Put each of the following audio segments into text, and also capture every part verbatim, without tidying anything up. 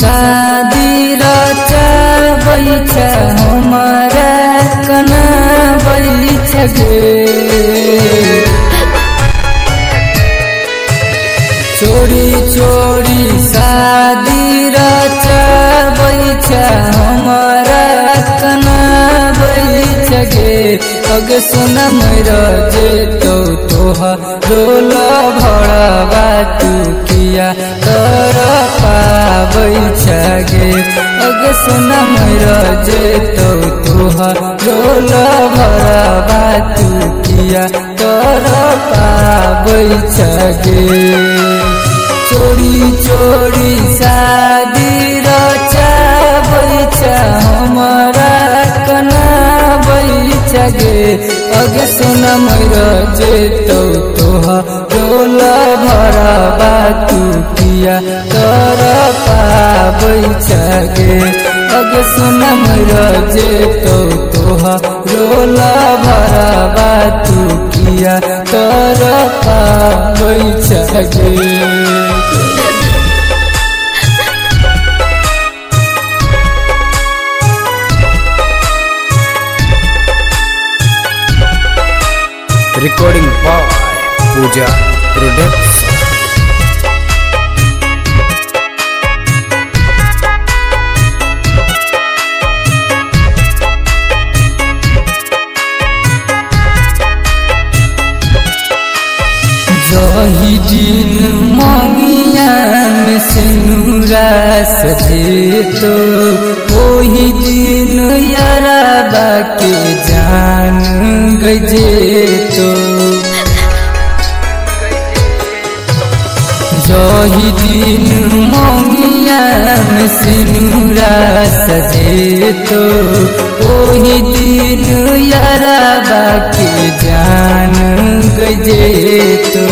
शादी रचाबै छ हमरा कनाबै छ गे। चोरी चोरी शादी रचाबै छ हमरा कनाबै छ गे। अगे सुन मेरा जेतौ तोहर भड़वा तू किया तर पाबै छ गे। अगे सुन मेरा जेतौ तोहर भड़वा तू किया तर पाबै छ गे। चोरी चोरी शादी रचाबै छ हमरा कनाबै छ गे। अगे सुन मेरा जेतौ तोहर भड़वा तू किया तर पाबै छ गे। अगे सुन मेरा जेतौ तोहर भड़वा तू किया तर पाबै छ गे। Recording by Pooja Productions. जही दिन मंगिया में सिनुरा सजेतो ओही दिन यारबा के जान गजेतो। जही दिन मंगिया में सिनुरा सजेतो ओही दिन यारबा के जान गजेतो।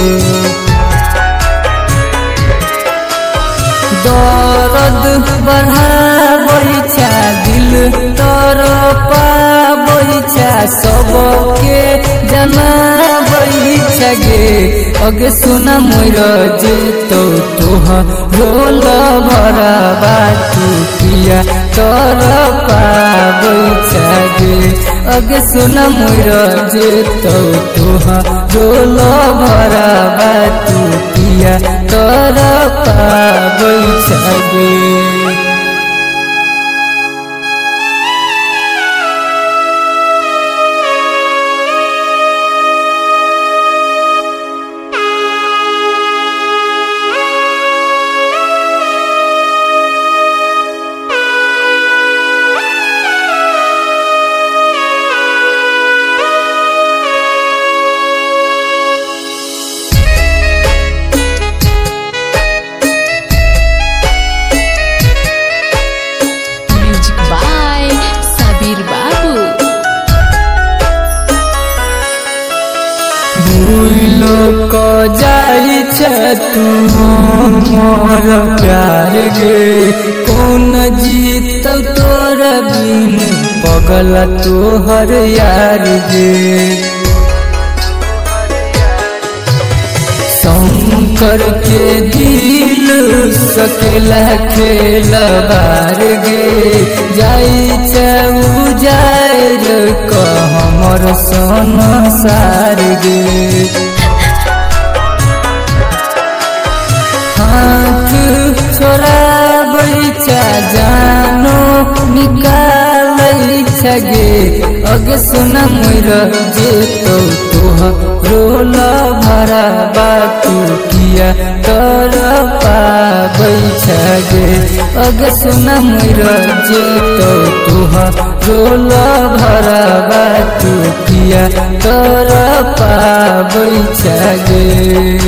दर्द बढ़ाबै छ दिल तर पाबै छ सबके जनाबै छ गे। अगे सुन मेरा जेतौ तोहर भड़वा तू किया तर पाबै छ गे। अगे सुन मेरा जेतौ तोहर भड़वा तू किया तर पाबै छ गे। भूलो को जाई छ तू मोर प्यार गे। कौन जीतौ तोर बिन पगल तोहर यार गे। शंकर के दिल सकेला खेलबार गे। जाई छ उजाड़ क हमर संसार गे। हाथ छोड़ाबै छ जानो निकालै छ गे। अगे सुन मेरा जेतौ तोहर भड़वा तू किया तर पाबै छ गे। अगे सुन मेरा जेतौ तोहर भड़वा तू किया तर पाबै छ गे।